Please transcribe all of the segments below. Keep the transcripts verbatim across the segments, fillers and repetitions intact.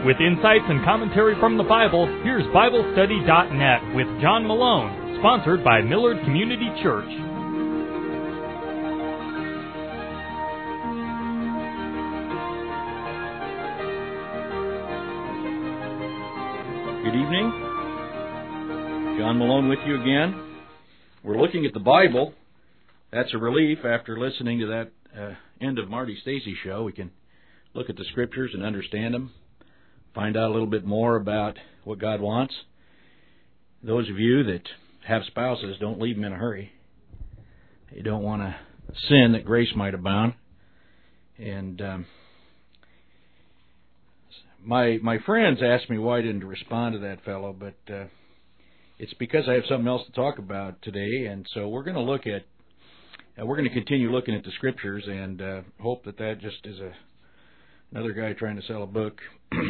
With insights and commentary from the Bible, here's Bible Study dot net with John Malone, sponsored by Millard Community Church. Good evening. John Malone with you again. We're looking at the Bible. That's a relief after listening to that uh, end of Marty Stacy show. We can look at the Scriptures and understand them, find out a little bit more about what God wants. Those of you that have spouses, don't leave them in a hurry. You don't want to sin that grace might abound. And um, my my friends asked me why I didn't respond to that fellow, but uh, it's because I have something else to talk about today, and so we're going to look at, uh, we're going to continue looking at the Scriptures, and uh, hope that that just is a another guy trying to sell a book.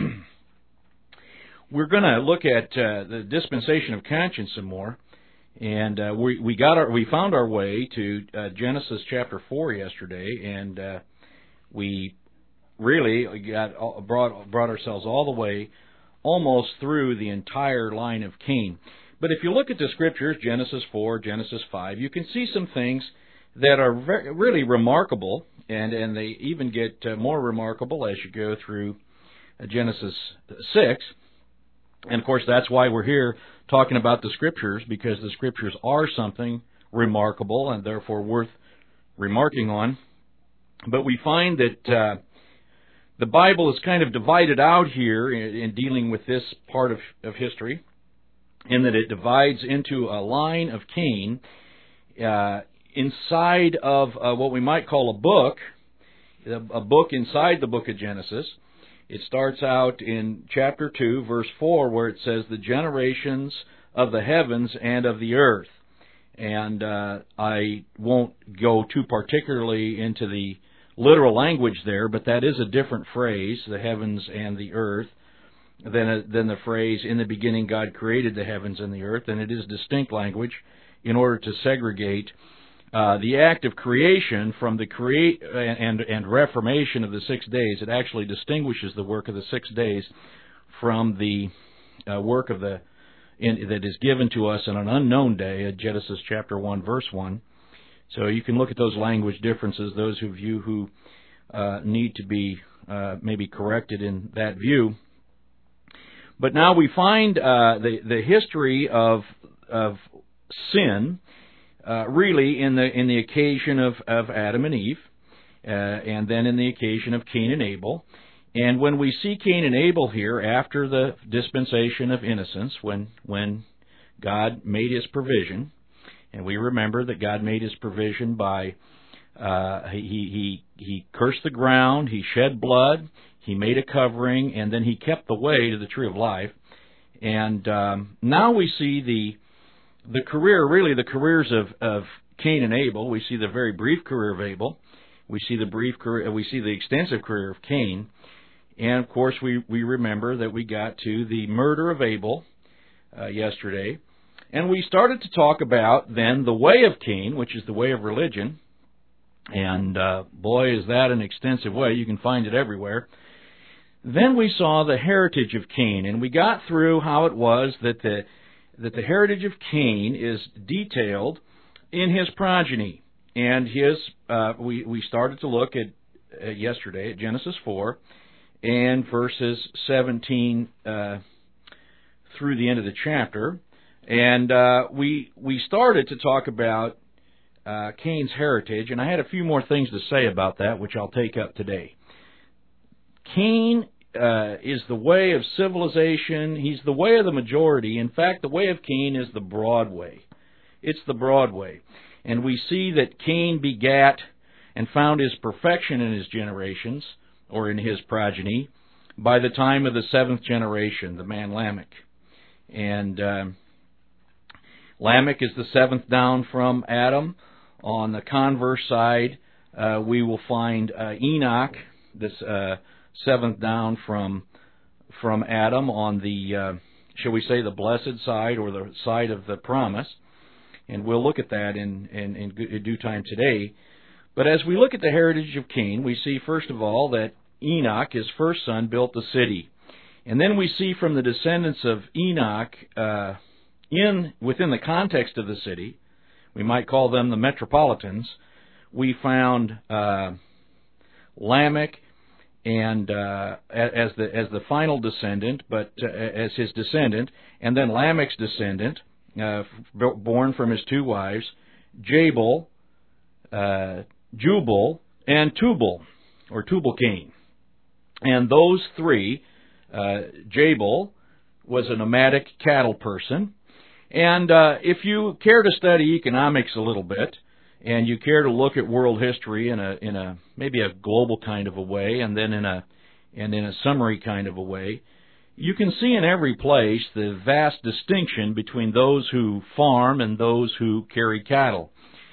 We're going to look at uh, the dispensation of conscience some more, and uh, we we got our we found our way to uh, Genesis chapter four yesterday, and uh, we really got brought brought ourselves all the way almost through the entire line of Cain. But if you look at the Scriptures, Genesis four, Genesis five, you can see some things that are very, really remarkable, and, and they even get uh, more remarkable as you go through uh, Genesis six. And, of course, that's why we're here talking about the Scriptures, because the Scriptures are something remarkable and therefore worth remarking on. But we find that uh, the Bible is kind of divided out here in, in dealing with this part of, of history, in that it divides into a line of Cain uh, inside of uh, what we might call a book, a book inside the book of Genesis. It starts out in chapter two, verse four, where it says, the generations of the heavens and of the earth. And uh, I won't go too particularly into the literal language there, but that is a different phrase, the heavens and the earth, than, than the phrase, in the beginning God created the heavens and the earth. And it is distinct language in order to segregate Uh, the act of creation from the create and and reformation of the six days. It actually distinguishes the work of the six days from the uh, work of the in, that is given to us on an unknown day at Genesis chapter one, verse one. So you can look at those language differences, those of you who uh, need to be uh, maybe corrected in that view. But now we find uh, the the history of of sin. Uh, really, in the in the occasion of, of Adam and Eve, uh, and then in the occasion of Cain and Abel. And when we see Cain and Abel here, after the dispensation of innocence, when when God made His provision, and we remember that God made His provision by uh, he he he cursed the ground, He shed blood, He made a covering, and then He kept the way to the tree of life. And um, now we see the The career, really the careers of, of Cain and Abel. We see the very brief career of Abel. We see the brief career, we see the extensive career of Cain. And, of course, we, we remember that we got to the murder of Abel uh, yesterday. And we started to talk about then the way of Cain, which is the way of religion. And, uh, boy, is that an extensive way. You can find it everywhere. Then we saw the heritage of Cain. And we got through how it was that the that the heritage of Cain is detailed in his progeny. And his uh, we, we started to look at uh, yesterday at Genesis four and verses seventeen uh, through the end of the chapter. And uh, we we started to talk about uh, Cain's heritage, and I had a few more things to say about that, which I'll take up today. Cain Uh, is the way of civilization. He's the way of the majority. In fact, the way of Cain is the broad way. It's the broad way. And we see that Cain begat and found his perfection in his generations, or in his progeny, by the time of the seventh generation, the man Lamech. And uh, Lamech is the seventh down from Adam. On the converse side, uh, we will find uh, Enoch, this uh seventh down from from Adam on the, uh, shall we say, the blessed side or the side of the promise. And we'll look at that in, in, in due time today. But as we look at the heritage of Cain, we see, first of all, that Enoch, his first son, built the city. And then we see from the descendants of Enoch, uh, in within the context of the city, we might call them the metropolitans, we found uh, Lamech and uh, as the as the final descendant, but uh, as his descendant, and then Lamech's descendant, uh, born from his two wives, Jabal, uh, Jubal, and Tubal, or Tubal-Cain. And those three, uh, Jabal was a nomadic cattle person. And uh, if you care to study economics a little bit, and you care to look at world history in a in a maybe a global kind of a way, and then in a and in a summary kind of a way, you can see in every place the vast distinction between those who farm and those who carry cattle.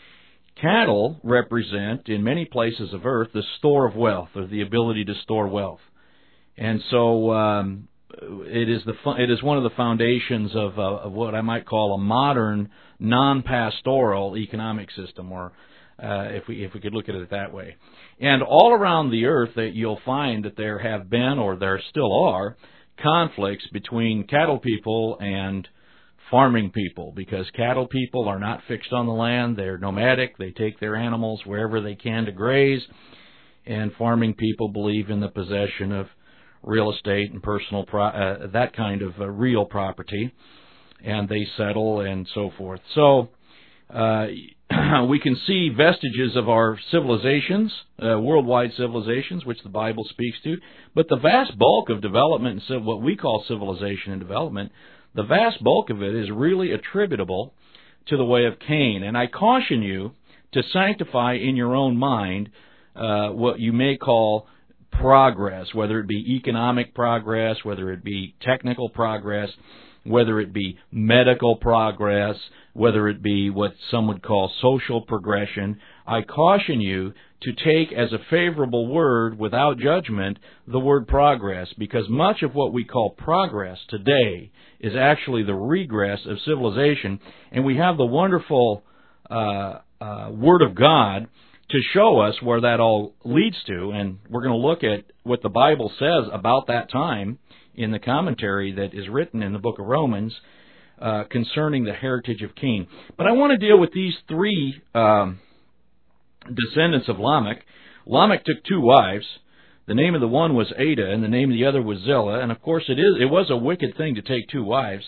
Cattle represent, in many places of earth, the store of wealth, or the ability to store wealth. And so um, it is the it is one of the foundations of, uh, of what I might call a modern, non-pastoral economic system, or uh, if we if we could look at it that way. And all around the earth, that you'll find that there have been, or there still are, conflicts between cattle people and farming people, because cattle people are not fixed on the land. They're nomadic. They take their animals wherever they can to graze. And farming people believe in the possession of real estate and personal, pro- uh, that kind of uh, real property. And they settle and so forth. So uh, we can see vestiges of our civilizations, uh, worldwide civilizations, which the Bible speaks to. But the vast bulk of development, and what we call civilization and development, the vast bulk of it is really attributable to the way of Cain. And I caution you to sanctify in your own mind uh, what you may call progress, whether it be economic progress, whether it be technical progress, whether it be medical progress, whether it be what some would call social progression. I caution you to take as a favorable word, without judgment, the word progress, because much of what we call progress today is actually the regress of civilization, and we have the wonderful uh, uh, Word of God to show us where that all leads to, and we're going to look at what the Bible says about that time in the commentary that is written in the book of Romans uh, concerning the heritage of Cain. But I want to deal with these three um, descendants of Lamech. Lamech took two wives. The name of the one was Ada, and the name of the other was Zillah. And of course, it is it was a wicked thing to take two wives.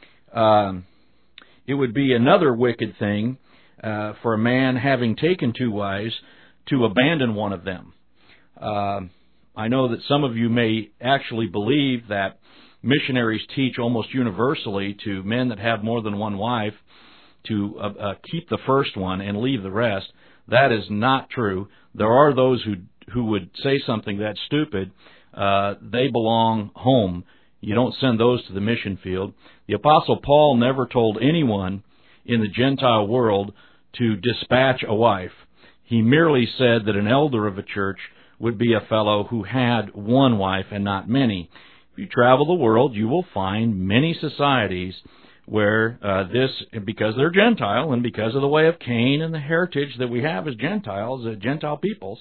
Um, it would be another wicked thing uh, for a man, having taken two wives, to abandon one of them. Uh, I know that some of you may actually believe that missionaries teach almost universally to men that have more than one wife to uh, uh, keep the first one and leave the rest. That is not true. There are those who who would say something that's stupid. Uh, they belong home. You don't send those to the mission field. The Apostle Paul never told anyone in the Gentile world to dispatch a wife. He merely said that an elder of a church would be a fellow who had one wife and not many. If you travel the world, you will find many societies where uh, this, because they're Gentile and because of the way of Cain and the heritage that we have as Gentiles, uh, Gentile peoples,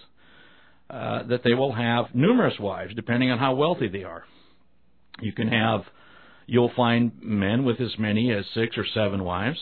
uh, that they will have numerous wives, depending on how wealthy they are. You can have, you'll find men with as many as six or seven wives.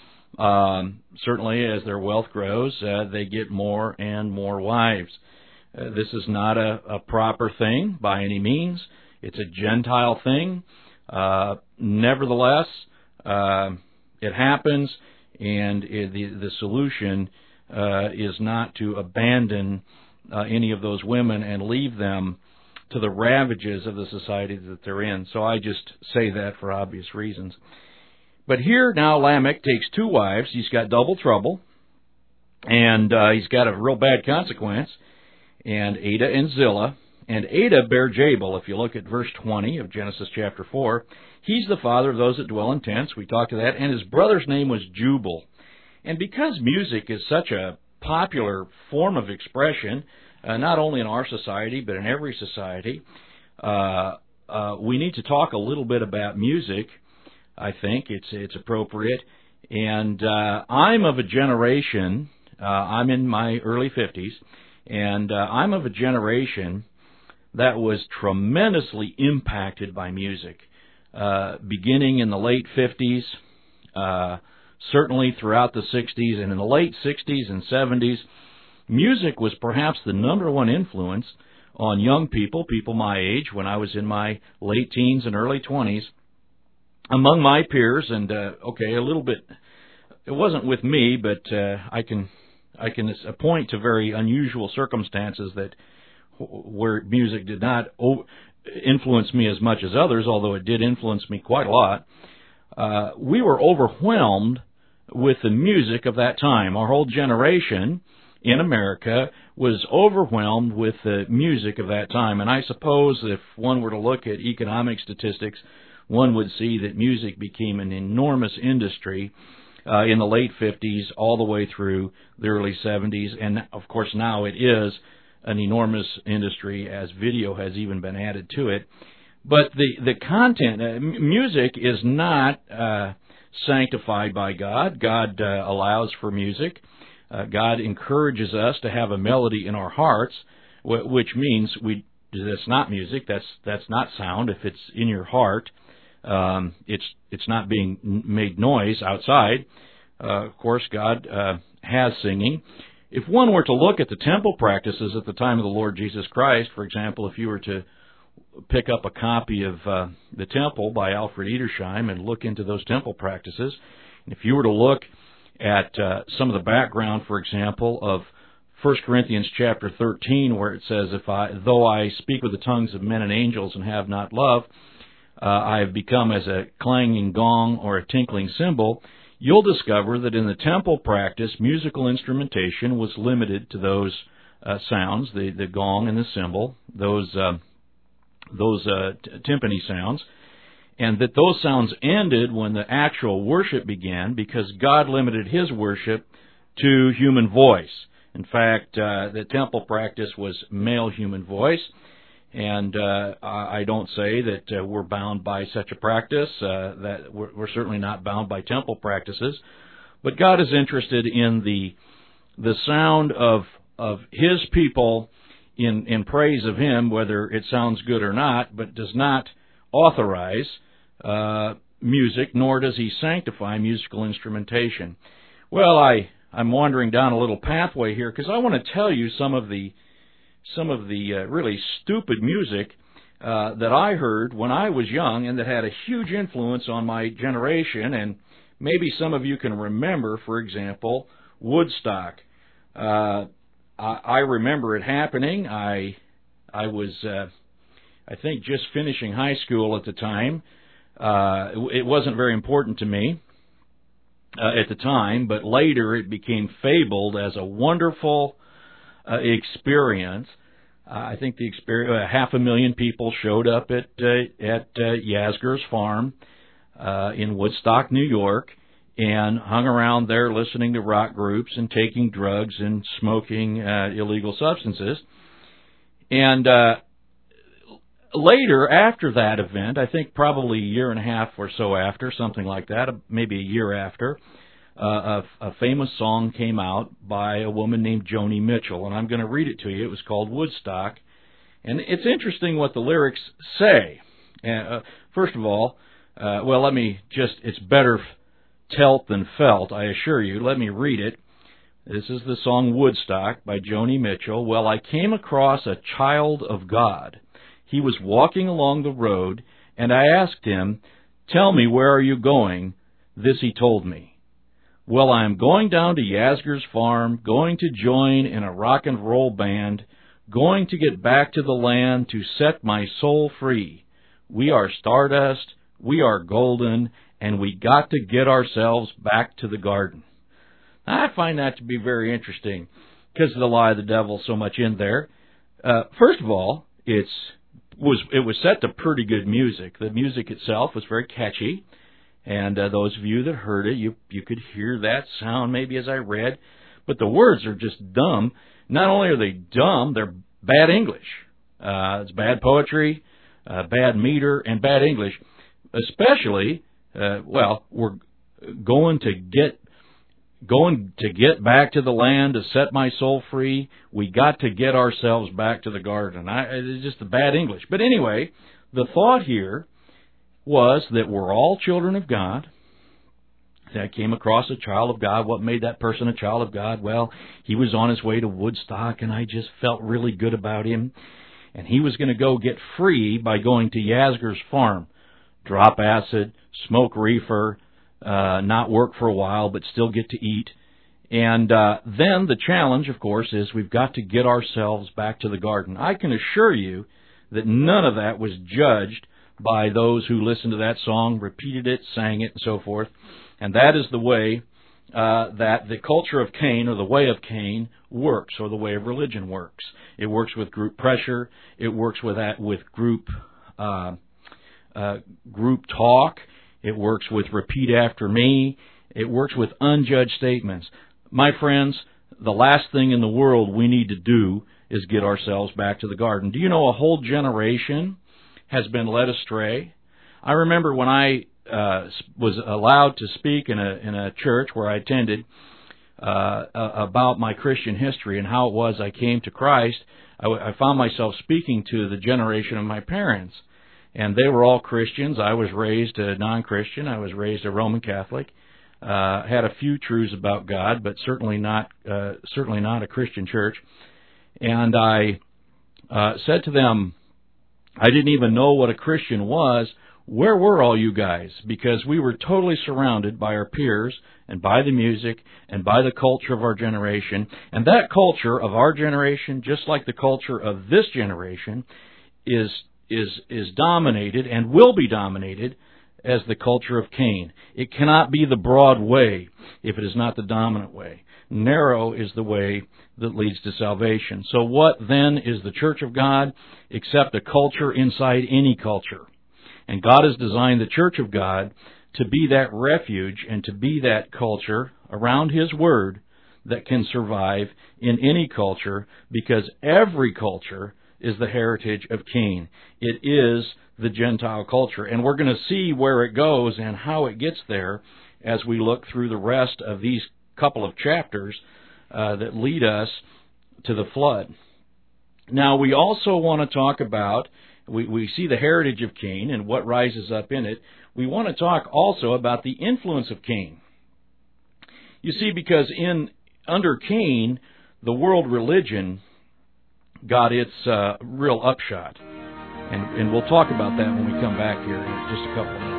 Um, certainly, as their wealth grows, uh, they get more and more wives. Uh, this is not a, a proper thing by any means. It's a Gentile thing. Uh, nevertheless, uh, it happens, and it, the, the solution uh, is not to abandon uh, any of those women and leave them to the ravages of the society that they're in. So I just say that for obvious reasons. But here now Lamech takes two wives. He's got double trouble, and uh, he's got a real bad consequence. And Ada and Zillah. And Ada bare Jabal. If you look at verse twenty of Genesis chapter four, he's the father of those that dwell in tents. We talked to that. And his brother's name was Jubal. And because music is such a popular form of expression, uh, not only in our society, but in every society, uh, uh, we need to talk a little bit about music. I think it's it's appropriate. And uh, I'm of a generation, uh, I'm in my early fifties, and uh, I'm of a generation that was tremendously impacted by music, uh, beginning in the late fifties, uh, certainly throughout the sixties, and in the late sixties and seventies, music was perhaps the number one influence on young people, people my age, when I was in my late teens and early twenties, among my peers, and, uh, okay, a little bit, it wasn't with me, but uh, I can I can point to very unusual circumstances that where music did not influence me as much as others, although it did influence me quite a lot. Uh, we were overwhelmed with the music of that time. Our whole generation in America was overwhelmed with the music of that time. And I suppose if one were to look at economic statistics, one would see that music became an enormous industry uh, in the late fifties all the way through the early seventies. And, of course, now it is an enormous industry as video has even been added to it. But the, the content, uh, music is not uh, sanctified by God. God uh, allows for music. Uh, God encourages us to have a melody in our hearts, wh- which means we that's not music. That's that's not sound. If it's in your heart, um, it's it's not being made noise outside. Uh, of course, God uh, has singing. If one were to look at the temple practices at the time of the Lord Jesus Christ, for example, if you were to pick up a copy of uh, The Temple by Alfred Edersheim and look into those temple practices, and if you were to look at uh, some of the background, for example, of First Corinthians chapter thirteen, where it says, "If I, though I speak with the tongues of men and angels and have not love, uh, I have become as a clanging gong or a tinkling cymbal," you'll discover that in the temple practice, musical instrumentation was limited to those uh, sounds, the, the gong and the cymbal, those uh, those uh, t- timpani sounds, and that those sounds ended when the actual worship began because God limited His worship to human voice. In fact, uh, the temple practice was male human voice, and uh, I don't say that uh, we're bound by such a practice, uh, that we're, we're certainly not bound by temple practices, but God is interested in the the sound of of His people in, in praise of Him, whether it sounds good or not, but does not authorize uh, music, nor does He sanctify musical instrumentation. Well, I, I'm wandering down a little pathway here because I want to tell you some of the some of the uh, really stupid music uh, that I heard when I was young and that had a huge influence on my generation, and maybe some of you can remember, for example, Woodstock. Uh, I, I remember it happening. I I was, uh, I think, just finishing high school at the time. Uh, it wasn't very important to me uh, at the time, but later it became fabled as a wonderful uh, experience. Uh, I think the experience, uh, half a million people showed up at uh, at uh, Yasgur's farm uh, in Woodstock, New York, and hung around there listening to rock groups and taking drugs and smoking uh, illegal substances. And uh, later, after that event, I think probably a year and a half or so after, something like that, maybe a year after, uh, a, a famous song came out by a woman named Joni Mitchell, and I'm going to read it to you. It was called Woodstock, and it's interesting what the lyrics say. Uh, first of all, uh, well, let me just, it's better telt than felt, I assure you. Let me read it. This is the song Woodstock by Joni Mitchell. "Well, I came across a child of God. He was walking along the road, and I asked him, 'Tell me, where are you going?' This he told me. 'Well, I am going down to Yasgur's farm, going to join in a rock and roll band, going to get back to the land to set my soul free. We are stardust, we are golden, and we got to get ourselves back to the garden.'" I find that to be very interesting because of the lie of the devil so much in there. Uh, first of all, it's was it was set to pretty good music. The music itself was very catchy, and uh, those of you that heard it, you you could hear that sound maybe as I read, but the words are just dumb. Not only are they dumb, they're bad English. Uh, it's bad poetry, uh, bad meter, and bad English. Especially, uh, well, we're going to get going to get back to the land to set my soul free. We got to get ourselves back to the garden. I, it's just a bad English. But anyway, the thought here was that we're all children of God. I came across a child of God. What made that person a child of God? Well, he was on his way to Woodstock, and I just felt really good about him. And he was going to go get free by going to Yasgur's farm, drop acid, smoke reefer, uh, not work for a while, but still get to eat. And uh, then the challenge, of course, is we've got to get ourselves back to the garden. I can assure you that none of that was judged by those who listened to that song, repeated it, sang it, and so forth. And that is the way uh, that the culture of Cain, or the way of Cain, works, or the way of religion works. It works with group pressure. It works with that with group uh, uh, group talk. It works with repeat after me. It works with unjudged statements. My friends, the last thing in the world we need to do is get ourselves back to the garden. Do you know a whole generation has been led astray? I remember when I uh, was allowed to speak in a in a church where I attended uh, about my Christian history and how it was I came to Christ. I, I found myself speaking to the generation of my parents, and they were all Christians. I was raised a non-Christian. I was raised a Roman Catholic. Uh, had a few truths about God, but certainly not uh, certainly not a Christian church. And I uh, said to them, I didn't even know what a Christian was. Where were all you guys? Because we were totally surrounded by our peers and by the music and by the culture of our generation. And that culture of our generation, just like the culture of this generation, is is is dominated and will be dominated as the culture of Cain. It cannot be the broad way if it is not the dominant way. Narrow is the way that leads to salvation. So what then is the Church of God except a culture inside any culture? And God has designed the Church of God to be that refuge and to be that culture around His Word that can survive in any culture, because every culture is the heritage of Cain. It is the Gentile culture. And we're going to see where it goes and how it gets there as we look through the rest of these couple of chapters uh, that lead us to the flood. Now, we also want to talk about, we, we see the heritage of Cain and what rises up in it. We want to talk also about the influence of Cain. You see, because in under Cain, the world religion got its uh, real upshot. And, and we'll talk about that when we come back here in just a couple of minutes.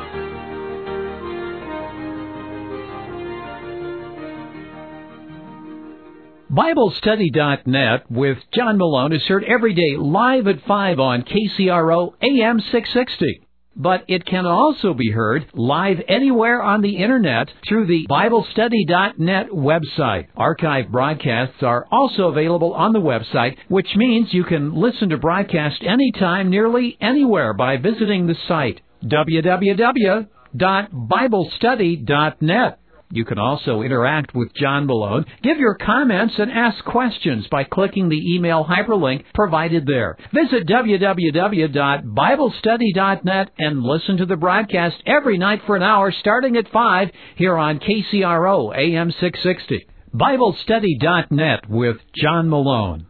Bible Study dot net with John Malone is heard every day live at five on K C R O A M six sixty. But it can also be heard live anywhere on the Internet through the Bible Study dot net website. Archive broadcasts are also available on the website, which means you can listen to broadcasts anytime, nearly anywhere, by visiting the site w w w dot bible study dot net. You can also interact with John Malone, give your comments, and ask questions by clicking the email hyperlink provided there. Visit w w w dot bible study dot net and listen to the broadcast every night for an hour starting at five here on K C R O A M six sixty. Bible Study dot net with John Malone.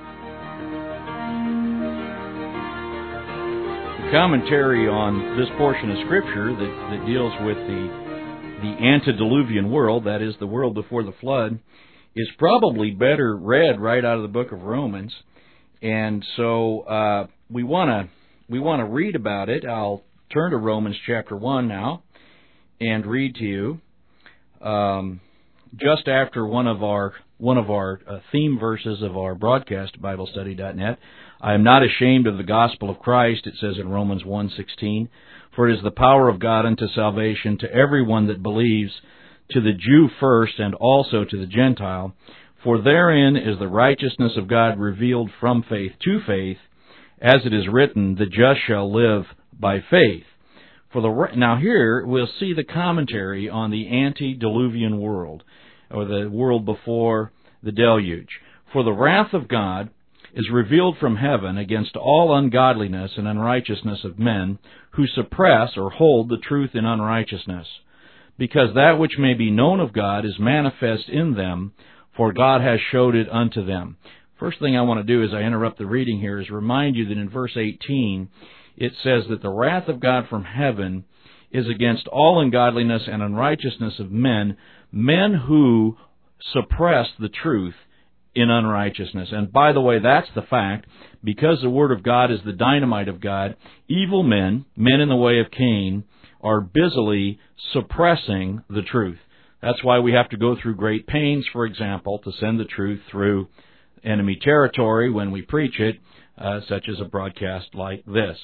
The commentary on this portion of Scripture that, that deals with the the antediluvian world, that is, the world before the flood, is probably better read right out of the book of Romans. And so uh, we want to we want to read about it. I'll turn to Romans chapter one now and read to you um, just after one of our one of our uh, theme verses of our broadcast, Bible Study dot net. I am not ashamed of the gospel of Christ, it says in Romans one sixteen. For it is the power of God unto salvation to everyone that believes, to the Jew first, and also to the Gentile. For therein is the righteousness of God revealed from faith to faith, as it is written, the just shall live by faith. For the now here we'll see the commentary on the antediluvian world, or the world before the deluge. For the wrath of God is revealed from heaven against all ungodliness and unrighteousness of men who suppress or hold the truth in unrighteousness, because that which may be known of God is manifest in them, for God has showed it unto them. First thing I want to do as I interrupt the reading here is remind you that in verse eighteen, it says that the wrath of God from heaven is against all ungodliness and unrighteousness of men, men who suppress the truth in unrighteousness. And by the way, that's the fact. Because the Word of God is the dynamite of God, evil men, men in the way of Cain, are busily suppressing the truth. That's why we have to go through great pains, for example, to send the truth through enemy territory when we preach it, uh, such as a broadcast like this.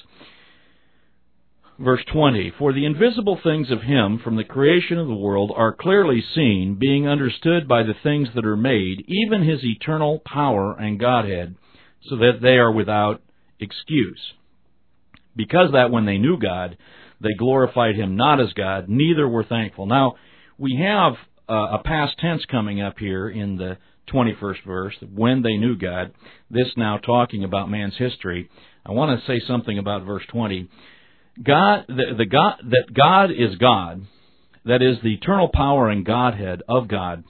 Verse twenty, for the invisible things of Him from the creation of the world are clearly seen, being understood by the things that are made, even His eternal power and Godhead, so that they are without excuse. Because that when they knew God, they glorified Him not as God, neither were thankful. Now, we have uh, a past tense coming up here in the twenty-first verse, when they knew God. This now talking about man's history. I want to say something about verse twenty. God, the, the God, that God is God, that is the eternal power and Godhead of God,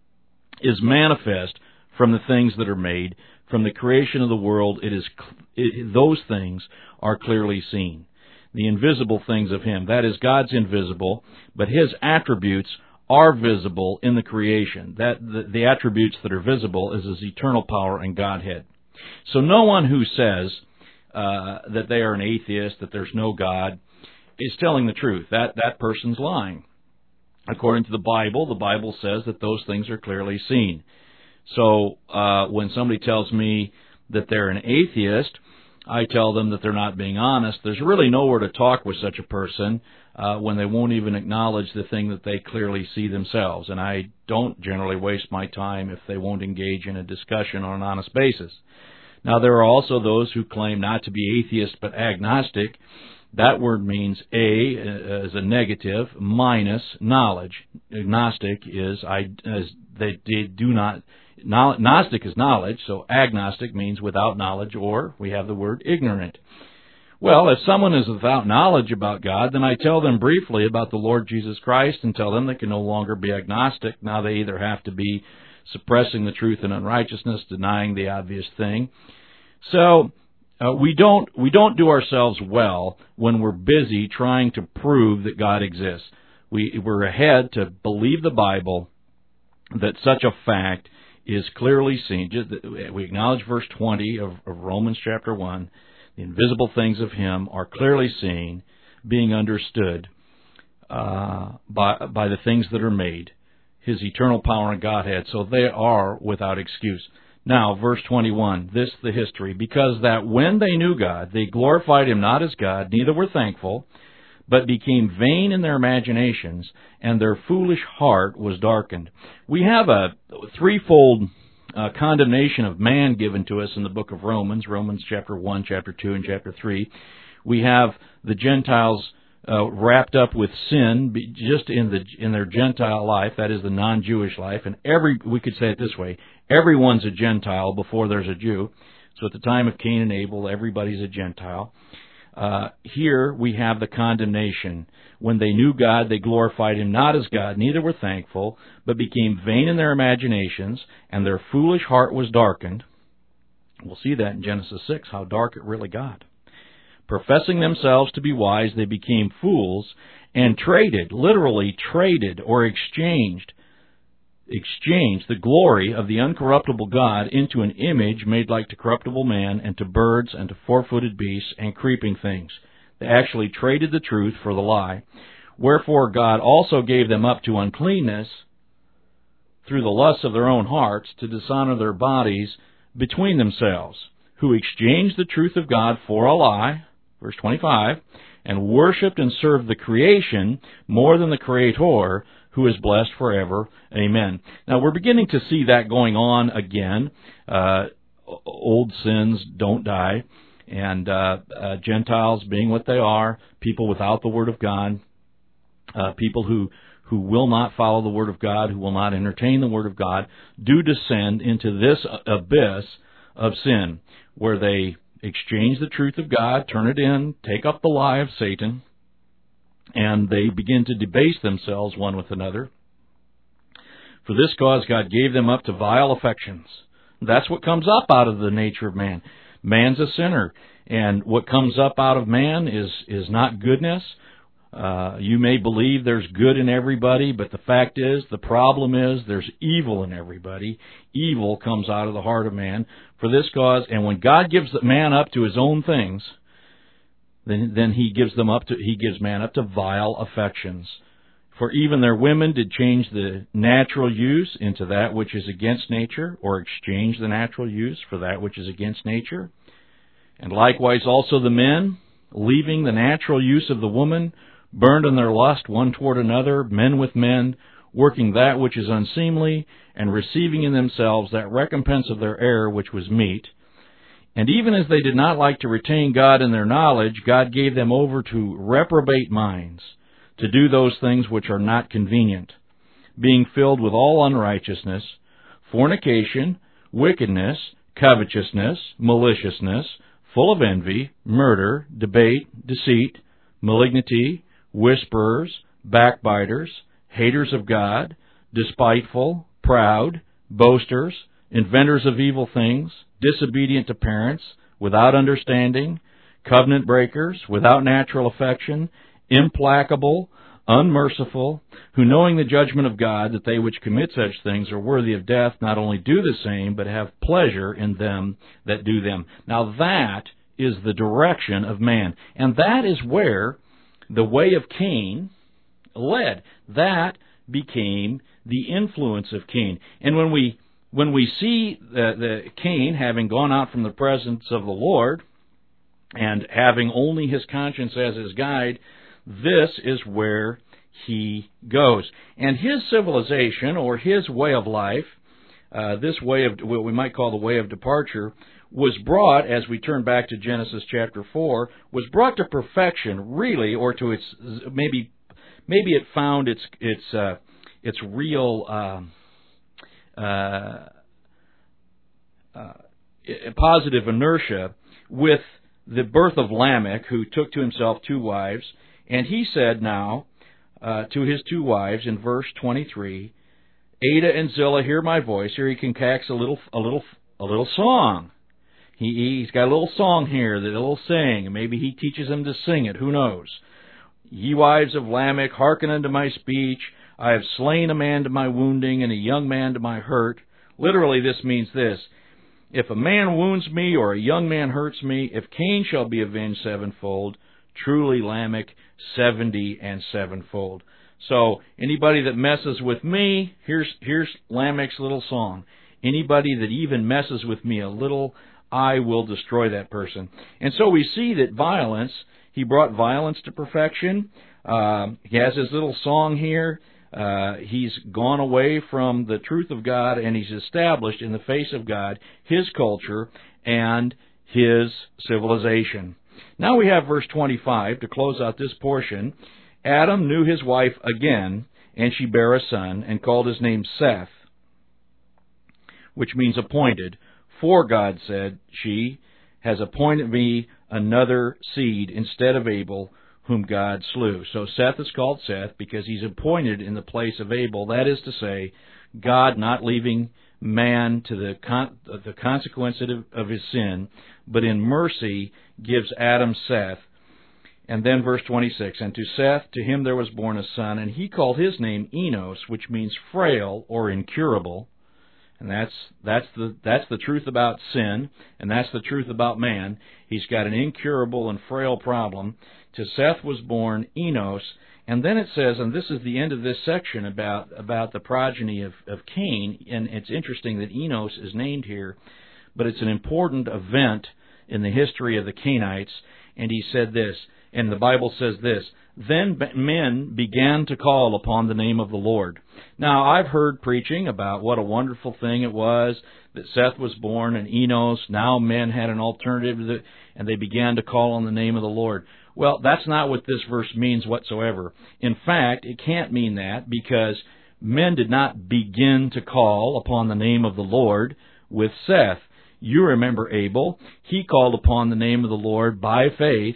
is manifest from the things that are made, from the creation of the world. It is it, those things are clearly seen. The invisible things of Him, that is, God's invisible, but His attributes are visible in the creation. That the, the attributes that are visible is His eternal power and Godhead. So no one who says uh, that they are an atheist, that there's no God, is telling the truth. That that person's lying. According to the Bible, the Bible says that those things are clearly seen. So uh, when somebody tells me that they're an atheist, I tell them that they're not being honest. There's really nowhere to talk with such a person uh, when they won't even acknowledge the thing that they clearly see themselves. And I don't generally waste my time if they won't engage in a discussion on an honest basis. Now, there are also those who claim not to be atheist but agnostic. That word means A as a negative, minus knowledge. Agnostic is I as they do not. Gnostic is knowledge, so agnostic means without knowledge, or we have the word ignorant. Well, if someone is without knowledge about God, then I tell them briefly about the Lord Jesus Christ and tell them they can no longer be agnostic. Now they either have to be suppressing the truth in unrighteousness, denying the obvious thing. So uh, we don't we don't do ourselves well when we're busy trying to prove that God exists. We, we're ahead to believe the Bible that such a fact is clearly seen. We acknowledge verse twenty of, of Romans chapter one. The invisible things of Him are clearly seen, being understood uh, by, by the things that are made, His eternal power and Godhead, so they are without excuse. Now, verse twenty-one, this the history, because that when they knew God, they glorified Him not as God, neither were thankful, but became vain in their imaginations, and their foolish heart was darkened. We have a threefold uh, condemnation of man given to us in the book of Romans, Romans chapter one, chapter two, and chapter three. We have the Gentiles uh, wrapped up with sin just in the in their Gentile life, that is the non-Jewish life, and every we could say it this way, everyone's a Gentile before there's a Jew. So at the time of Cain and Abel, everybody's a Gentile. Uh, here we have the condemnation. When they knew God, they glorified Him not as God, neither were thankful, but became vain in their imaginations, and their foolish heart was darkened. We'll see that in Genesis six, how dark it really got. Professing themselves to be wise, they became fools, and traded, literally traded or exchanged, exchanged the glory of the uncorruptible God into an image made like to corruptible man, and to birds, and to four-footed beasts, and creeping things. They actually traded the truth for the lie. Wherefore God also gave them up to uncleanness through the lusts of their own hearts, to dishonor their bodies between themselves, who exchanged the truth of God for a lie, verse twenty-five, and worshipped and served the creation more than the Creator, who is blessed forever. Amen. Now, we're beginning to see that going on again. Uh, old sins don't die. And uh, uh, Gentiles being what they are, people without the Word of God, uh, people who, who will not follow the Word of God, who will not entertain the Word of God, do descend into this abyss of sin, where they exchange the truth of God, turn it in, take up the lie of Satan, and they begin to debase themselves one with another. For this cause God gave them up to vile affections. That's what comes up out of the nature of man. Man's a sinner, and what comes up out of man is, is not goodness. Uh, you may believe there's good in everybody, but the fact is, the problem is, there's evil in everybody. Evil comes out of the heart of man for this cause, and when God gives the man up to his own things, then, then he gives them up to, he gives man up to vile affections. For even their women did change the natural use into that which is against nature, or exchange the natural use for that which is against nature. And likewise also the men, leaving the natural use of the woman, burned in their lust one toward another, men with men, working that which is unseemly, and receiving in themselves that recompense of their error which was meet. And even as they did not like to retain God in their knowledge, God gave them over to reprobate minds, to do those things which are not convenient, being filled with all unrighteousness, fornication, wickedness, covetousness, maliciousness, full of envy, murder, debate, deceit, malignity, whisperers, backbiters, haters of God, despiteful, proud, boasters, inventors of evil things, disobedient to parents, without understanding, covenant breakers, without natural affection, implacable, unmerciful, who knowing the judgment of God, that they which commit such things are worthy of death, not only do the same, but have pleasure in them that do them. Now that is the direction of man. And that is where the way of Cain led. That became the influence of Cain. And when we when we see the, the Cain having gone out from the presence of the Lord and having only his conscience as his guide, this is where he goes. And his civilization, or his way of life, uh, this way of what we might call the way of departure, was brought, as we turn back to Genesis chapter four, was brought to perfection, really, or to its maybe maybe it found its its uh, its real uh, uh, uh, positive inertia with the birth of Lamech, who took to himself two wives. And he said now uh, to his two wives in verse twenty-three, Ada and Zillah, hear my voice. Here he concocts a little, a little, a little song. He, he's got a little song here, that a little saying, and maybe he teaches them to sing it. Who knows? Ye wives of Lamech, hearken unto my speech. I have slain a man to my wounding, and a young man to my hurt. Literally, this means this: if a man wounds me, or a young man hurts me, if Cain shall be avenged sevenfold, truly Lamech seventy and sevenfold. So anybody that messes with me, here's here's Lamech's little song. Anybody that even messes with me a little, I will destroy that person. And so we see that violence, he brought violence to perfection. Uh, he has his little song here. Uh, he's gone away from the truth of God, and he's established in the face of God his culture and his civilization. Now we have verse twenty-five to close out this portion. Adam knew his wife again, and she bare a son, and called his name Seth, which means appointed. For God said, she has appointed me another seed instead of Abel, whom God slew. So Seth is called Seth because he's appointed in the place of Abel. That is to say, God not leaving man to the con- the consequence of, of his sin, but in mercy gives Adam Seth. And then verse twenty-six, and to Seth, to him there was born a son, and he called his name Enos, which means frail or incurable. And that's that's the that's the truth about sin, and that's the truth about man. He's got an incurable and frail problem. To Seth was born Enos, and then it says, and this is the end of this section about about the progeny of, of Cain, and it's interesting that Enos is named here, but it's an important event in the history of the Cainites. And he said this, and the Bible says this: then men began to call upon the name of the Lord. Now, I've heard preaching about what a wonderful thing it was that Seth was born and Enos. Now men had an alternative, and they began to call on the name of the Lord. Well, that's not what this verse means whatsoever. In fact, it can't mean that, because men did not begin to call upon the name of the Lord with Seth. You remember Abel. He called upon the name of the Lord by faith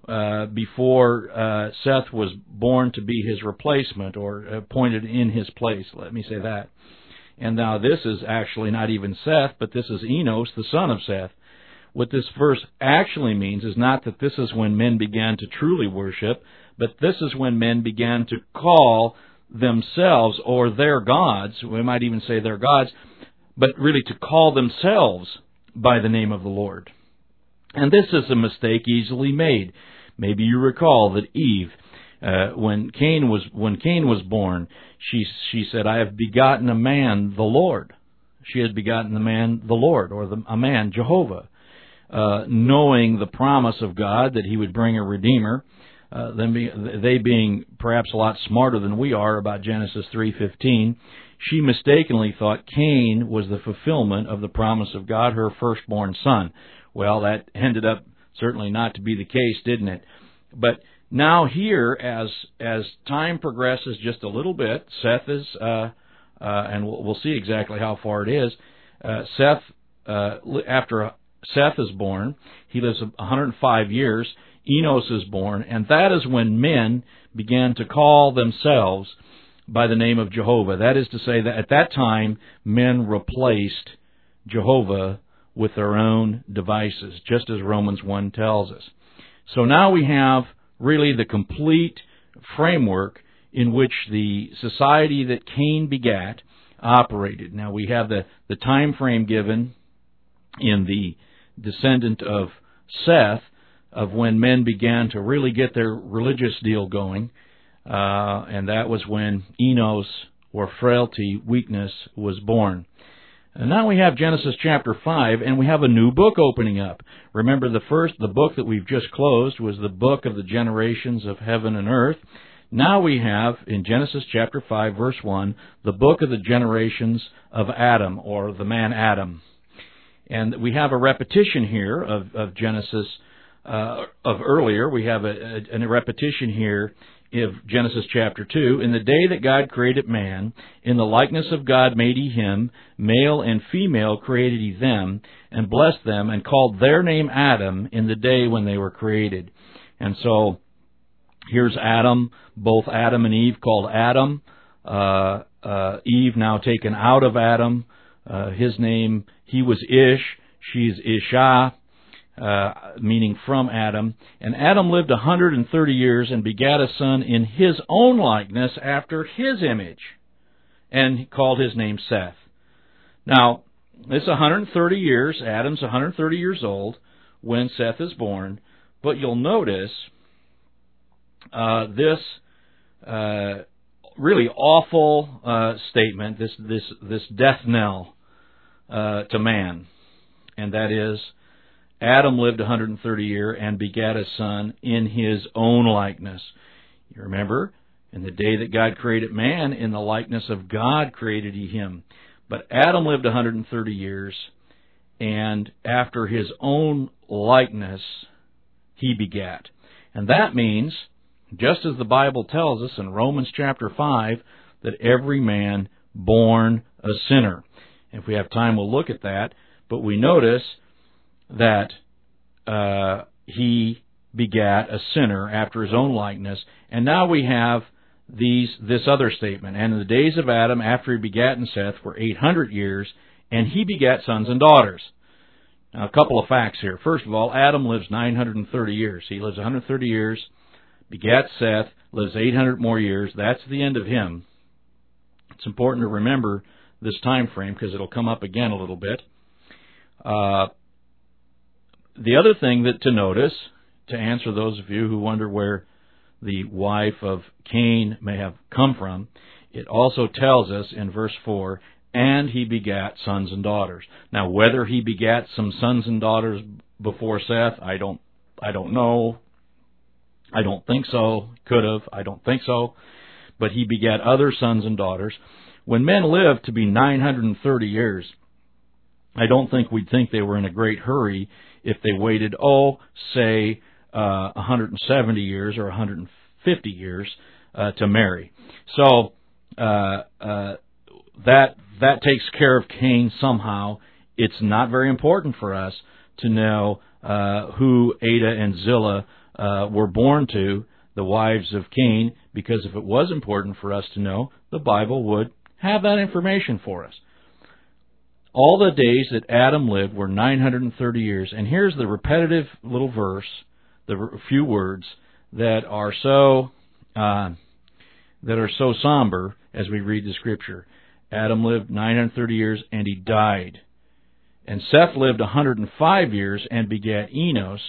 uh, before uh, Seth was born to be his replacement or appointed in his place. Let me say that. And now this is actually not even Seth, but this is Enos, the son of Seth. What this verse actually means is not that this is when men began to truly worship, but this is when men began to call themselves or their gods, we might even say their gods, but really to call themselves by the name of the Lord. And this is a mistake easily made. Maybe you recall that Eve, uh, when Cain was when Cain was born, she she said, "I have begotten a man, the Lord." She had begotten the man, the Lord, or the, a man, Jehovah, uh, knowing the promise of God that He would bring a Redeemer. Uh, them be, they being perhaps a lot smarter than we are about Genesis three fifteen, she mistakenly thought Cain was the fulfillment of the promise of God, her firstborn son. Well, that ended up certainly not to be the case, didn't it? But now here, as as time progresses just a little bit, Seth is, uh, uh, and we'll, we'll see exactly how far it is. Uh, Seth, uh, after Seth is born, he lives one hundred five years. Enos is born, and that is when men began to call themselves by the name of Jehovah. That is to say that at that time, men replaced Jehovah with their own devices, just as Romans one tells us. So now we have really the complete framework in which the society that Cain begat operated. Now we have the, the time frame given in the descendant of Seth, of when men began to really get their religious deal going, uh, and that was when Enos, or frailty, weakness, was born. And now we have Genesis chapter five, and we have a new book opening up. Remember, the first, the book that we've just closed was the book of the generations of heaven and earth. Now we have, in Genesis chapter five, verse one, the book of the generations of Adam, or the man Adam. And we have a repetition here of, of Genesis Uh, of earlier. We have a, a, a repetition here of Genesis chapter two. In the day that God created man, in the likeness of God made He him, male and female created He them, and blessed them, and called their name Adam in the day when they were created. And so, here's Adam, both Adam and Eve called Adam. Uh, uh, Eve now taken out of Adam. Uh, his name, he was Ish, she's Isha. Uh, meaning from Adam. And Adam lived one hundred thirty years and begat a son in his own likeness after his image. And he called his name Seth. Now, this one hundred thirty years, Adam's one hundred thirty years old when Seth is born. But you'll notice uh, this uh, really awful uh, statement, this, this, this death knell uh, to man. And that is, Adam lived one hundred thirty years and begat a son in his own likeness. You remember, in the day that God created man, in the likeness of God created He him. But Adam lived one hundred thirty years, and after his own likeness, he begat. And that means, just as the Bible tells us in Romans chapter five, that every man born a sinner. If we have time, we'll look at that. But we notice that uh, he begat a sinner after his own likeness. And now we have these this other statement. And in the days of Adam, after he begat Seth, were eight hundred years, and he begat sons and daughters. Now, a couple of facts here. First of all, Adam lives nine hundred thirty years. He lives one hundred thirty years, begats Seth, lives eight hundred more years. That's the end of him. It's important to remember this time frame because it'll come up again a little bit. Uh, The other thing that to notice, to answer those of you who wonder where the wife of Cain may have come from, it also tells us in verse four, and he begat sons and daughters. Now, whether he begat some sons and daughters before Seth, I don't, I don't know. I don't think so. Could have. I don't think so. But he begat other sons and daughters. When men lived to be nine hundred thirty years, I don't think we'd think they were in a great hurry if they waited, oh, say, uh, one hundred seventy years or one hundred fifty years uh, to marry. So uh, uh, that that takes care of Cain somehow. It's not very important for us to know uh, who Ada and Zillah uh, were born to the wives of Cain, because if it was important for us to know, the Bible would have that information for us. All the days that Adam lived were nine hundred thirty years. And here's the repetitive little verse, the few words that are so uh, that are so somber as we read the Scripture. Adam lived nine hundred thirty years, and he died. And Seth lived one hundred five years and begat Enos.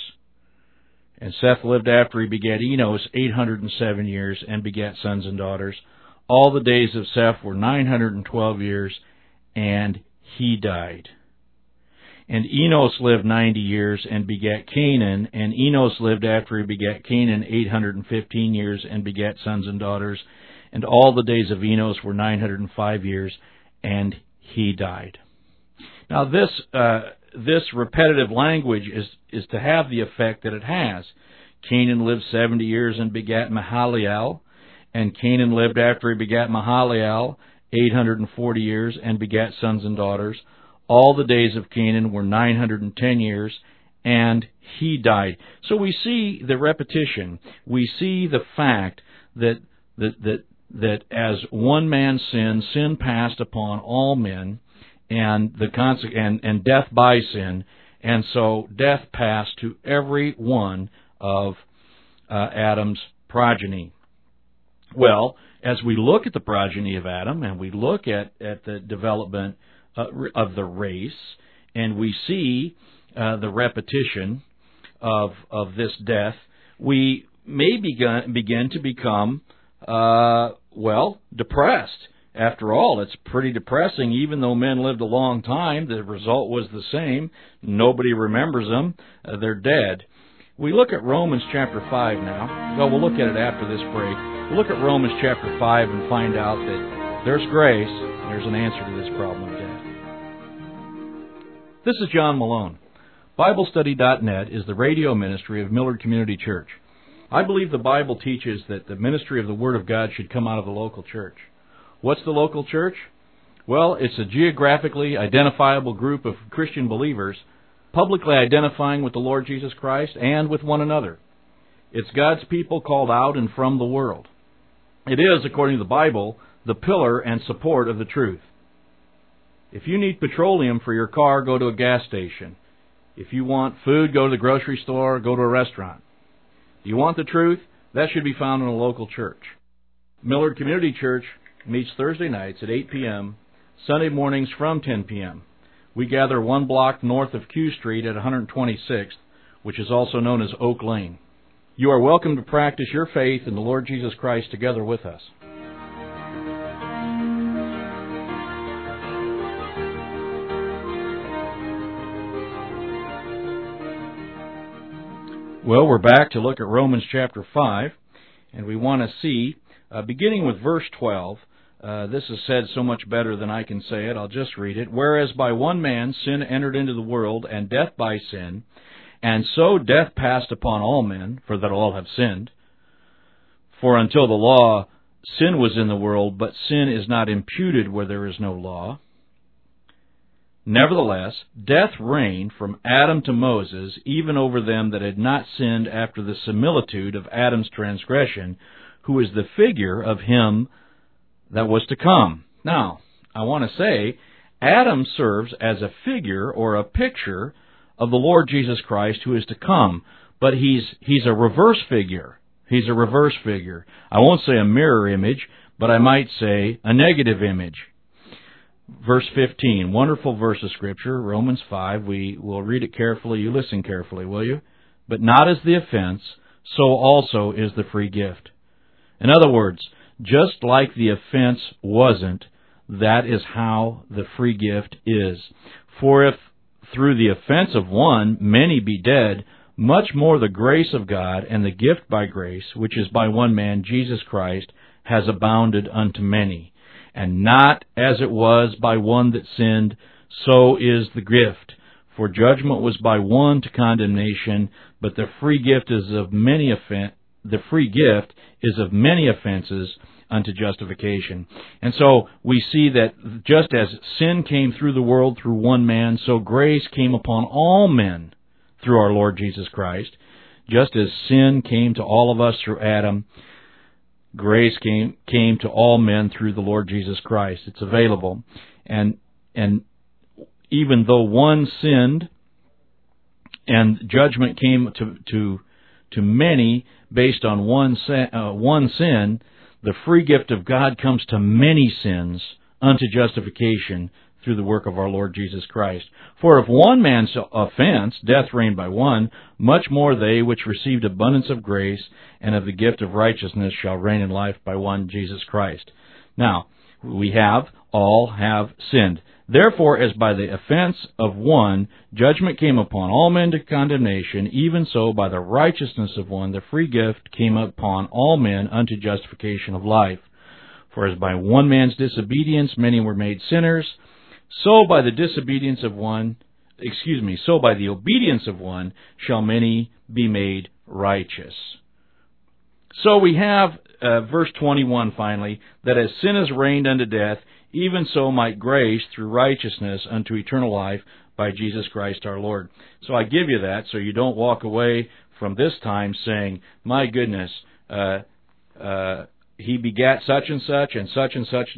And Seth lived after he begat Enos eight hundred seven years and begat sons and daughters. All the days of Seth were nine hundred twelve years, and he died. And Enos lived ninety years and begat Canaan, and Enos lived after he begat Canaan eight hundred fifteen years and begat sons and daughters. And all the days of Enos were nine hundred five years, and he died. Now this uh, this repetitive language is, is to have the effect that it has. Canaan lived seventy years and begat Mahalalel, and Canaan lived after he begat Mahalalel eight hundred forty years and begat sons and daughters. All the days of Canaan were nine hundred ten years, and he died. So we see the repetition. We see the fact that that that, that as one man sinned, sin passed upon all men, and the conse- and, and death by sin, and so death passed to every one of uh, Adam's progeny. Well, as we look at the progeny of Adam, and we look at, at the development uh, of the race, and we see uh, the repetition of of this death, we may begin, begin to become, uh, well, depressed. After all, it's pretty depressing. Even though men lived a long time, the result was the same. Nobody remembers them. Uh, they're dead. We look at Romans chapter five now. Well, we'll look at it after this break. We'll look at Romans chapter five and find out that there's grace, and there's an answer to this problem of death. This is John Malone. Bible Study dot net is the radio ministry of Millard Community Church. I believe the Bible teaches that the ministry of the Word of God should come out of the local church. What's the local church? Well, it's a geographically identifiable group of Christian believers publicly identifying with the Lord Jesus Christ and with one another. It's God's people called out and from the world. It is, according to the Bible, the pillar and support of the truth. If you need petroleum for your car, go to a gas station. If you want food, go to the grocery store, go to a restaurant. Do you want the truth? That should be found in a local church. Millard Community Church meets Thursday nights at eight p.m., Sunday mornings from ten p.m. We gather one block north of Q Street at one hundred twenty-sixth, which is also known as Oak Lane. You are welcome to practice your faith in the Lord Jesus Christ together with us. Well, we're back to look at Romans chapter five, and we want to see, uh, beginning with verse twelve, uh, this is said so much better than I can say it, I'll just read it. Whereas by one man sin entered into the world, and death by sin, and so death passed upon all men, for that all have sinned. For until the law, sin was in the world, but sin is not imputed where there is no law. Nevertheless, death reigned from Adam to Moses, even over them that had not sinned after the similitude of Adam's transgression, who is the figure of him that was to come. Now, I want to say, Adam serves as a figure or a picture of the Lord Jesus Christ who is to come, but he's he's a reverse figure. He's a reverse figure. I won't say a mirror image, but I might say a negative image. Verse fifteen, wonderful verse of Scripture, Romans five. We will read it carefully. You listen carefully, will you? But not as the offense, so also is the free gift. In other words, just like the offense wasn't, that is how the free gift is. For if through the offense of one many be dead, much more the grace of God and the gift by grace, which is by one man, Jesus Christ, has abounded unto many. And not as it was by one that sinned, so is the gift. For judgment was by one to condemnation, but the free gift is of many offen- the free gift is of many offenses unto justification. And so we see that just as sin came through the world through one man, so grace came upon all men through our Lord Jesus Christ. Just as sin came to all of us through Adam, grace came came to all men through the Lord Jesus Christ. It's available. And and even though one sinned and judgment came to to to many based on one sin, uh, one sin, the free gift of God comes to many sins unto justification through the work of our Lord Jesus Christ. For if one man's offense, death reigned by one, much more they which received abundance of grace and of the gift of righteousness shall reign in life by one Jesus Christ. Now, we have, all have sinned. Therefore, as by the offense of one, judgment came upon all men to condemnation, even so by the righteousness of one, the free gift came upon all men unto justification of life. For as by one man's disobedience many were made sinners, so by the disobedience of one, excuse me, so by the obedience of one shall many be made righteous. So we have uh, verse twenty-one finally, that as sin has reigned unto death, even so might grace through righteousness unto eternal life by Jesus Christ our Lord. So I give you that so you don't walk away from this time saying, my goodness, uh, uh, he begat such and such and such and such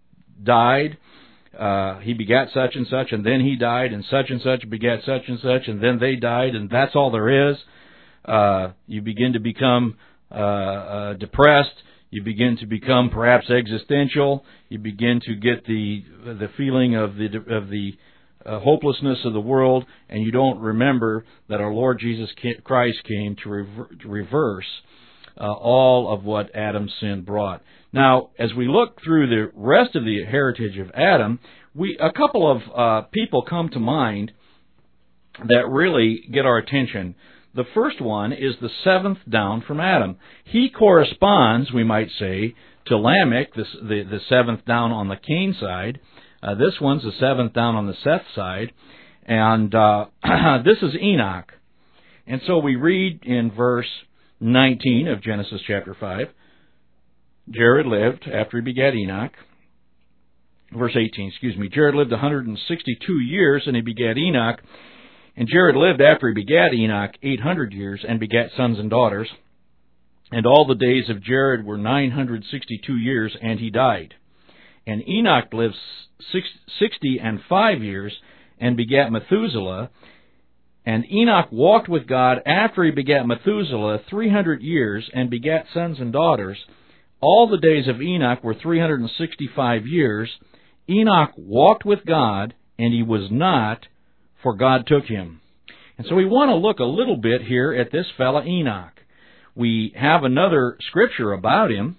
died. Uh, he begat such and such, and then he died, and such and such begat such and such, and then they died, and that's all there is. Uh, you begin to become uh, uh, depressed. You begin to become perhaps existential. You begin to get the the feeling of the of the uh, hopelessness of the world, and you don't remember that our Lord Jesus Christ came to, rever- to reverse uh, all of what Adam's sin brought. Now, as we look through the rest of the heritage of Adam, we a couple of uh, people come to mind that really get our attention. The first one is the seventh down from Adam. He corresponds, we might say, to Lamech, the, the, the seventh down on the Cain side. Uh, this one's the seventh down on the Seth side. And uh, this is Enoch. And so we read in verse nineteen of Genesis chapter five, Jared lived after he begat Enoch. Verse eighteen, excuse me. Jared lived one hundred sixty-two years, and he begat Enoch. And Jared lived after he begat Enoch eight hundred years, and begat sons and daughters. And all the days of Jared were nine hundred sixty-two years, and he died. And Enoch lived sixty and five years, and begat Methuselah. And Enoch walked with God after he begat Methuselah three hundred years, and begat sons and daughters. All the days of Enoch were three hundred sixty-five years. Enoch walked with God, and he was not, for God took him. And so we want to look a little bit here at this fellow Enoch. We have another scripture about him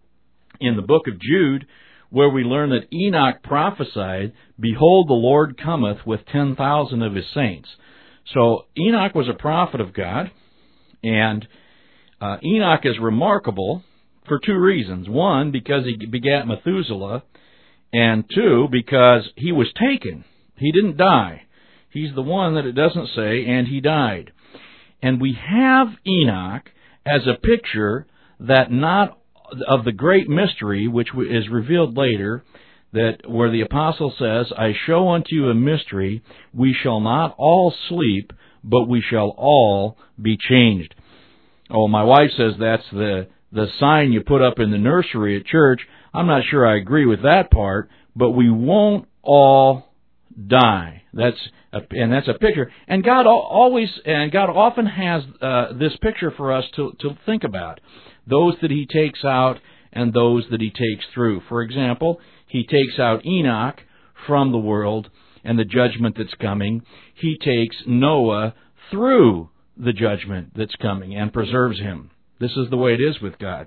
in the book of Jude, where we learn that Enoch prophesied, "Behold, the Lord cometh with ten thousand of his saints." So Enoch was a prophet of God, and uh, Enoch is remarkable for two reasons. One, because he begat Methuselah, and two, because he was taken. He didn't die. He's the one that it doesn't say, and he died. And we have Enoch as a picture that not of the great mystery, which is revealed later, that where the apostle says, "I show unto you a mystery, we shall not all sleep, but we shall all be changed." Oh, my wife says that's the the sign you put up in the nursery at church. I'm not sure I agree with that part, but we won't all die. That's a, and that's a picture. And God always and God often has uh, this picture for us to to think about. Those that He takes out and those that He takes through. For example, He takes out Enoch from the world and the judgment that's coming. He takes Noah through the judgment that's coming and preserves him. This is the way it is with God.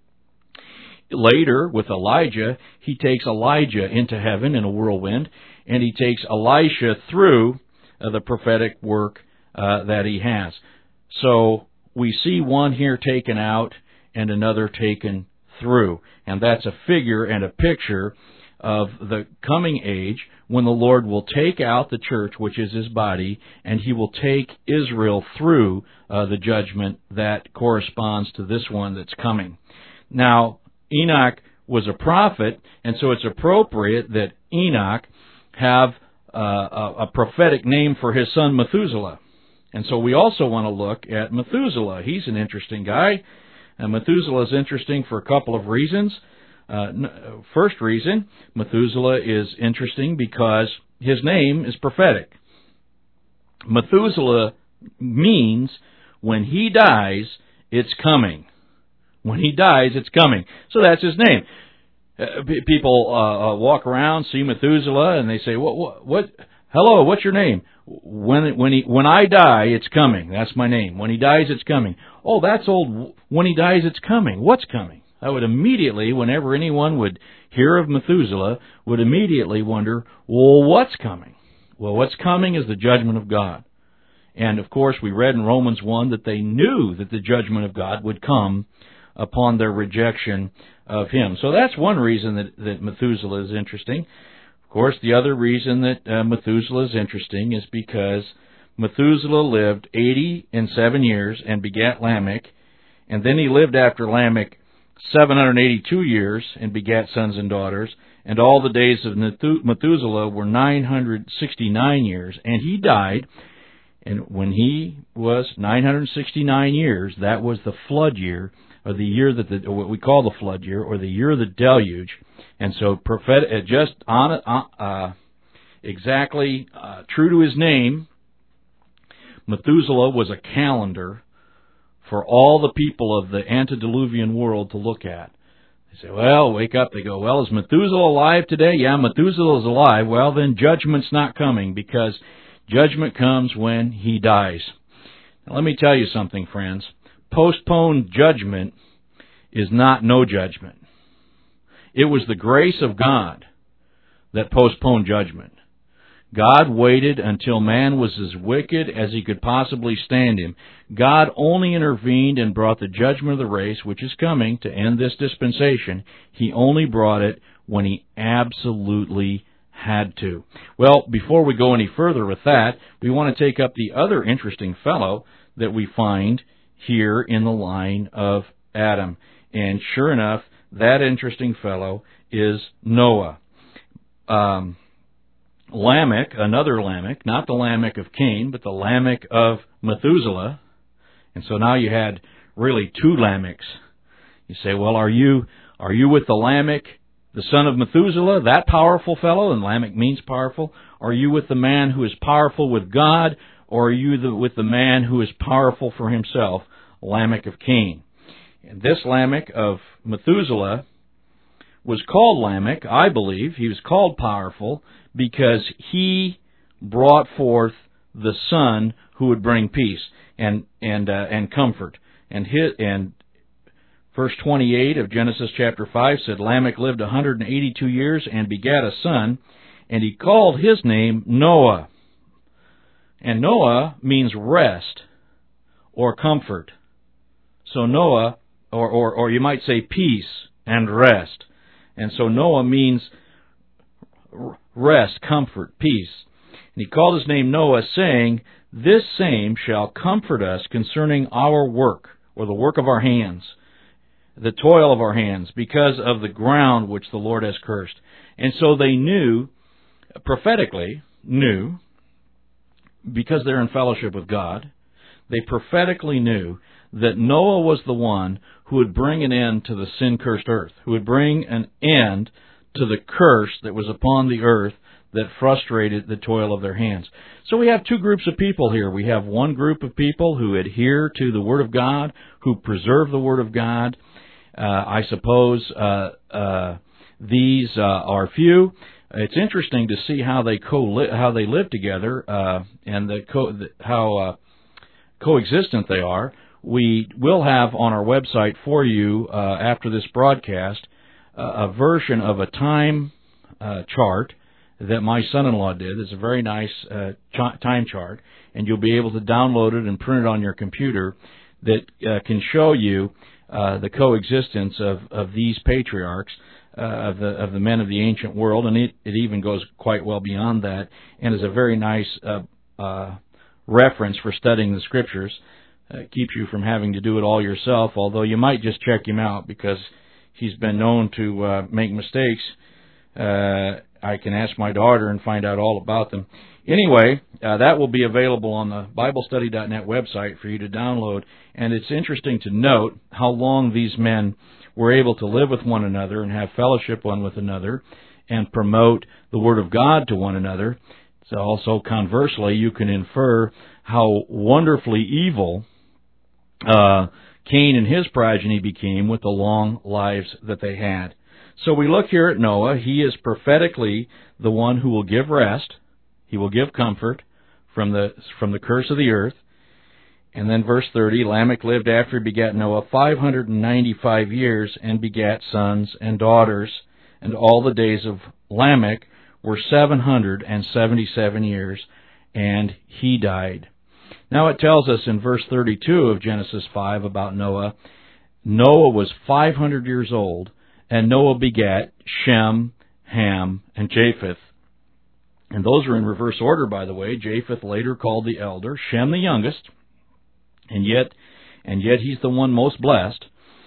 Later, with Elijah, He takes Elijah into heaven in a whirlwind, and He takes Elisha through uh, the prophetic work uh, that He has. So we see one here taken out and another taken through. And that's a figure and a picture of the coming age when the Lord will take out the church, which is His body, and He will take Israel through uh, the judgment that corresponds to this one that's coming. Now, Enoch was a prophet, and so it's appropriate that Enoch have uh, a, a prophetic name for his son Methuselah. And so we also want to look at Methuselah. He's an interesting guy. And Methuselah is interesting for a couple of reasons. Uh, first reason, Methuselah is interesting because his name is prophetic. Methuselah means when he dies, it's coming. When he dies, it's coming. So that's his name. Uh, people uh, uh, walk around, see Methuselah, and they say, "What? What? what hello, what's your name?" When when he when I die, it's coming. That's my name. When he dies, it's coming. Oh, that's old. When he dies, it's coming. What's coming? I would immediately, whenever anyone would hear of Methuselah, would immediately wonder, well, what's coming? Well, what's coming is the judgment of God. And, of course, we read in Romans one that they knew that the judgment of God would come upon their rejection of Him. So that's one reason that, that Methuselah is interesting. Of course, the other reason that uh, Methuselah is interesting is because Methuselah lived eighty and seven years and begat Lamech, and then he lived after Lamech seven hundred eighty-two years and begat sons and daughters, and all the days of Methuselah were nine hundred sixty-nine years, and he died. And when he was nine hundred sixty-nine years, that was the flood year, or the year that the, what we call the flood year, or the year of the deluge. And so, prophet, just on uh, exactly uh, true to his name, Methuselah was a calendar for all the people of the antediluvian world to look at. They say, well, wake up. They go, well, is Methuselah alive today? Yeah, Methuselah is alive. Well, then judgment's not coming, because judgment comes when he dies. Now, let me tell you something, friends. Postponed judgment is not no judgment. It was the grace of God that postponed judgment. God waited until man was as wicked as he could possibly stand him. God only intervened and brought the judgment of the race, which is coming to end this dispensation. He only brought it when he absolutely had to. Well, before we go any further with that, we want to take up the other interesting fellow that we find here in the line of Adam. And sure enough, that interesting fellow is Noah. Um, Lamech, another Lamech, not the Lamech of Cain, but the Lamech of Methuselah. And so now you had really two Lamechs. You say, well, are you are you with the Lamech, the son of Methuselah, that powerful fellow, and Lamech means powerful? Are you with the man who is powerful with God, or are you the, with the man who is powerful for himself, Lamech of Cain? And this Lamech of Methuselah was called Lamech, I believe. He was called powerful because he brought forth the son who would bring peace and and uh, and comfort. And his, and verse twenty-eight of Genesis chapter five said, Lamech lived one hundred eighty-two years and begat a son, and he called his name Noah. And Noah means rest or comfort. So Noah, or, or, or you might say peace and rest. And so Noah means rest, comfort, peace. And he called his name Noah, saying, this same shall comfort us concerning our work, or the work of our hands, the toil of our hands, because of the ground which the Lord has cursed. And so they knew, prophetically knew, because they're in fellowship with God, they prophetically knew that Noah was the one who would bring an end to the sin-cursed earth, who would bring an end to the curse that was upon the earth that frustrated the toil of their hands. So we have two groups of people here. We have one group of people who adhere to the Word of God, who preserve the Word of God. Uh, I suppose uh, uh, these uh, are few. It's interesting to see how they co how they live together uh, and the co- the, how uh, coexistent they are. We will have on our website for you, uh, after this broadcast, uh, a version of a time uh, chart that my son-in-law did. It's a very nice uh, ch- time chart, and you'll be able to download it and print it on your computer that uh, can show you uh, the coexistence of, of these patriarchs, uh, of the of the men of the ancient world, and it, it even goes quite well beyond that, and is a very nice uh, uh, reference for studying the Scriptures. Uh, keeps you from having to do it all yourself, although you might just check him out because he's been known to uh, make mistakes uh, I can ask my daughter and find out all about them. Anyway, uh, that will be available on the Bible Study dot net website for you to download. And it's interesting to note how long these men were able to live with one another and have fellowship one with another and promote the Word of God to one another. So also, conversely, you can infer how wonderfully evil uh, Cain and his progeny became with the long lives that they had. So we look here at Noah. He is prophetically the one who will give rest. He will give comfort from the from the curse of the earth. And then verse thirty, Lamech lived after he begat Noah five hundred ninety-five years and begat sons and daughters. And all the days of Lamech were seven hundred seventy-seven years, and he died. Now it tells us in verse thirty-two of Genesis five about Noah, Noah was five hundred years old, and Noah begat Shem, Ham, and Japheth. And those are in reverse order, by the way. Japheth later called the elder, Shem the youngest, and yet and yet he's the one most blessed.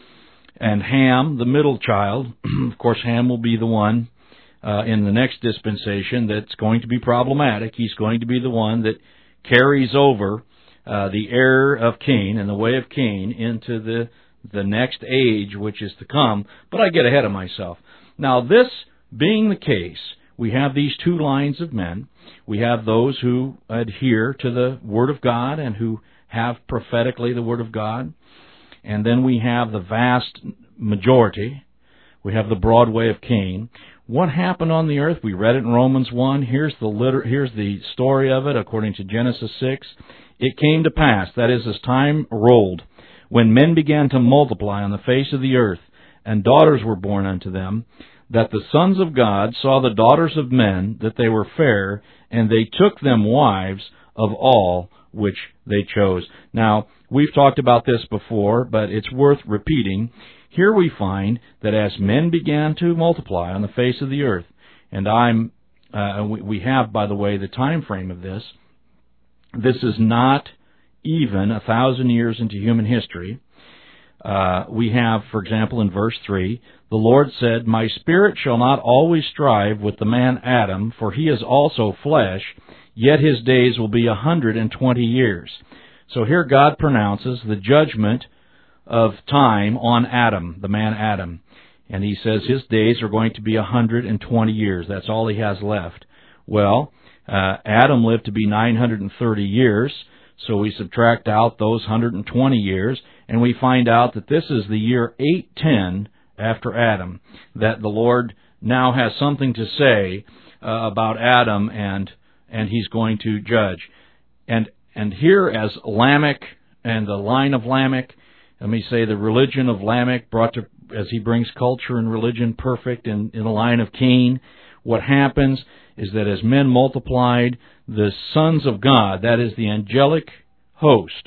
And Ham, the middle child, of course Ham will be the one uh, in the next dispensation that's going to be problematic. He's going to be the one that carries over uh, the error of Cain and the way of Cain into the the next age which is to come. But I get ahead of myself. Now, this being the case, we have these two lines of men. We have those who adhere to the Word of God and who have prophetically the Word of God. And then we have the vast majority. We have the broad way of Cain. What happened on the earth? We read it in Romans one. Here's the liter- here's the story of it according to Genesis six. It came to pass, that is, as time rolled, when men began to multiply on the face of the earth, and daughters were born unto them, that the sons of God saw the daughters of men, that they were fair, and they took them wives of all which they chose. Now, we've talked about this before, but it's worth repeating. Here we find that as men began to multiply on the face of the earth, and I'm, uh, we, we have, by the way, the time frame of this. This is not even a thousand years into human history. Uh, we have, for example, in verse three, the Lord said, My spirit shall not always strive with the man Adam, for he is also flesh, yet his days will be a hundred and twenty years. So here God pronounces the judgment of time on Adam, the man Adam. And he says his days are going to be a hundred and twenty years. That's all he has left. Well, uh, Adam lived to be nine hundred thirty years, so we subtract out those one hundred twenty years, and we find out that this is the year eight ten after Adam, that the Lord now has something to say uh, about Adam, and and he's going to judge. And and here as Lamech and the line of Lamech, let me say the religion of Lamech brought to, as he brings culture and religion perfect in, in the line of Cain, what happens is that as men multiplied, the sons of God, that is the angelic host,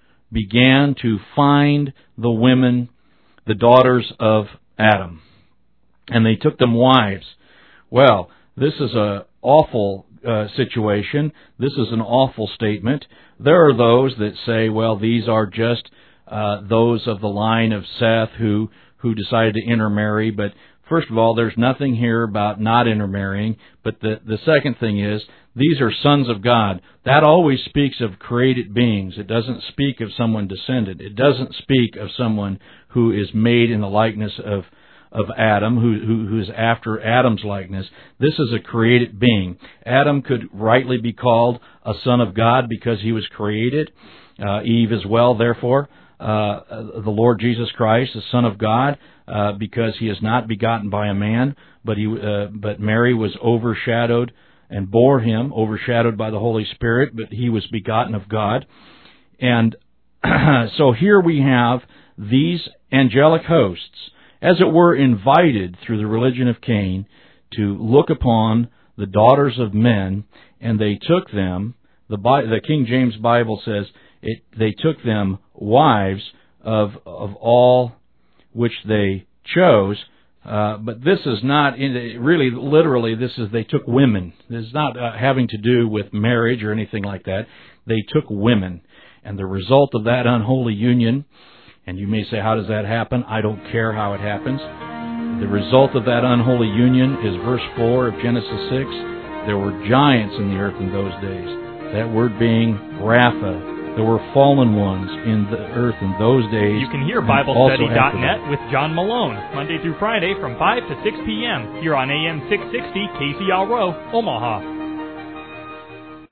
began to find the women, the daughters of Adam, and they took them wives. Well, this is an awful uh, situation. This is an awful statement. There are those that say, well, these are just uh, those of the line of Seth who, who decided to intermarry, but first of all, there's nothing here about not intermarrying, but the, the second thing is, these are sons of God. That always speaks of created beings. It doesn't speak of someone descended. It doesn't speak of someone who is made in the likeness of of Adam, who, who, who is after Adam's likeness. This is a created being. Adam could rightly be called a son of God because he was created. Uh, Eve as well, therefore. Uh, the Lord Jesus Christ, the Son of God, uh, because he is not begotten by a man, but he, uh, but Mary was overshadowed and bore him, overshadowed by the Holy Spirit, but he was begotten of God. And so here we have these angelic hosts, as it were, invited through the religion of Cain to look upon the daughters of men, and they took them, the, the King James Bible says, it, they took them wives of of all which they chose. Uh, but this is not, in, really, literally, this is, they took women. This is not uh, having to do with marriage or anything like that. They took women. And the result of that unholy union, and you may say, how does that happen? I don't care how it happens. the result of that unholy union is verse four of Genesis six. There were giants in the earth in those days. That word being Rapha. There were fallen ones in the earth in those days. You can hear Bible Study dot net with John Malone, Monday through Friday from five to six p.m. here on A M six sixty K C R O, Omaha.